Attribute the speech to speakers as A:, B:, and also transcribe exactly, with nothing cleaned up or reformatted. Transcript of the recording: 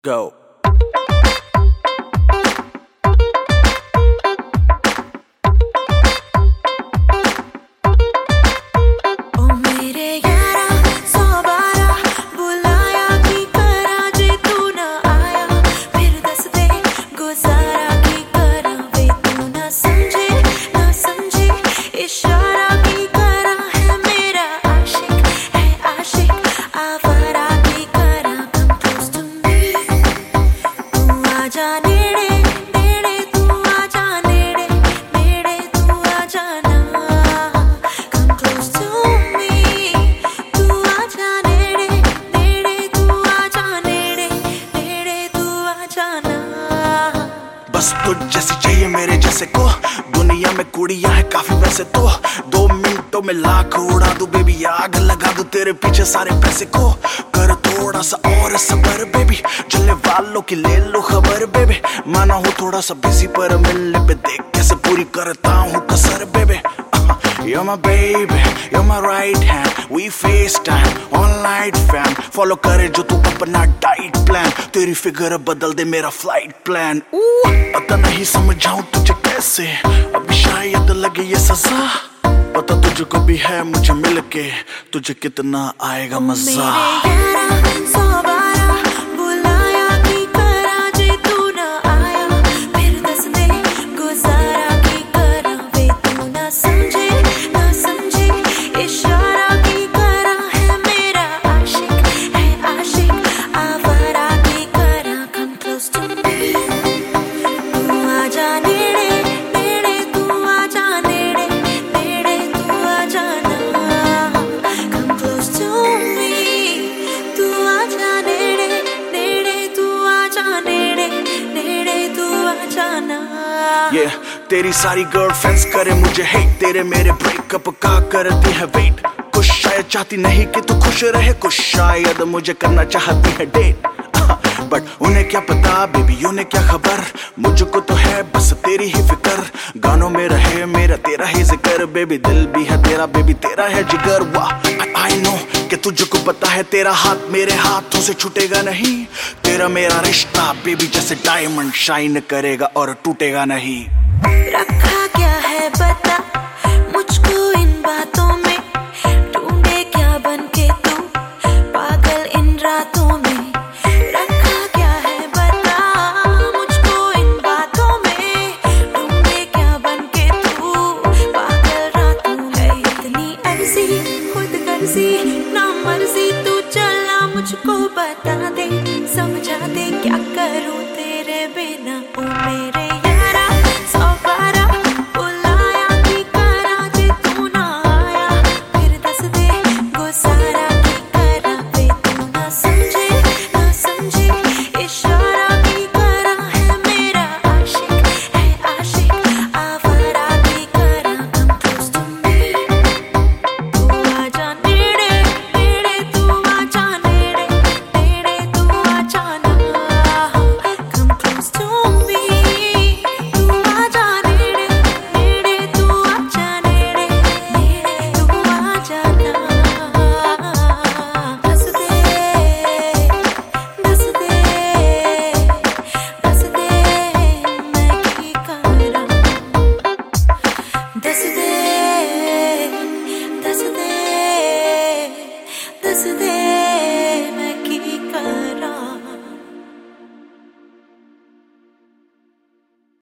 A: Go. बस तुझ जैसी चाहिए मेरे जैसे को, दुनिया में कुड़ियां है काफी वैसे तो, दो मिनटों में लाख उड़ा दूं बेबी, आग लगा दूं तेरे पीछे सारे पैसे को, कर थोड़ा सा और सबर बेबी, चलने वालों की ले लो खबर बेबी, माना हूँ थोड़ा सा बिजी पर मिलने पे देख कैसे पूरी करता हूँ कसर baby. You're my baby, you're my right hand, we FaceTime, online fam, follow करे जो तू अपना डाइट प्लान, तेरी फिगर बदल दे मेरा फ्लाइट प्लान. पता नहीं समझाऊं तुझे कैसे, अभी शायद लगे ये सजा, पता तुझको भी है मुझे मिलके तुझे कितना आएगा मजा. Yeah, तेरी सारी गर्लफ्रेंड्स करे मुझे हेट, तेरे मेरे ब्रेकअप का करती है वेट, कुछ शायद चाहती नहीं कि तू खुश रहे, कुछ शायद मुझे करना चाहती है डेट, बट उन्हें क्या पता बेबी उन्हें क्या खबर, मुझको तो है बस तेरी ही फिकर, गानों में रहे मेरा तेरा ही जिक्र बेबी, दिल भी है तेरा बेबी तेरा है जिगर. वाह आई नो कि तुझको पता है तेरा हाथ मेरे हाथों से छूटेगा नहीं, तेरा मेरा रिश्ता बेबी जैसे डायमंड शाइन करेगा और टूटेगा नहीं.
B: रखा